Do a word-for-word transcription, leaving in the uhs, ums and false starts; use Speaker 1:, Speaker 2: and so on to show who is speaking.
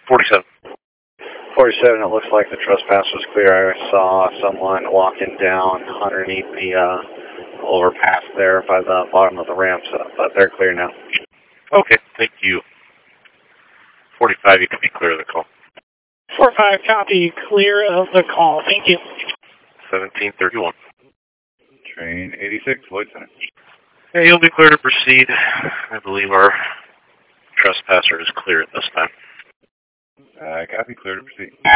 Speaker 1: forty-seven.
Speaker 2: forty-seven, it looks like the trespass was clear. I saw someone walking down underneath the uh, overpass there by the bottom of the ramp, so, but they're clear now.
Speaker 1: Okay, thank you. forty-five, you can be clear of the call.
Speaker 3: four five, copy, clear of the call. Thank you.
Speaker 1: seventeen thirty-one.
Speaker 4: Train eighty-six, Lloyd Center.
Speaker 1: Hey, you'll be clear to proceed. I believe our trespasser is clear at this time.
Speaker 4: Uh, copy, clear to proceed.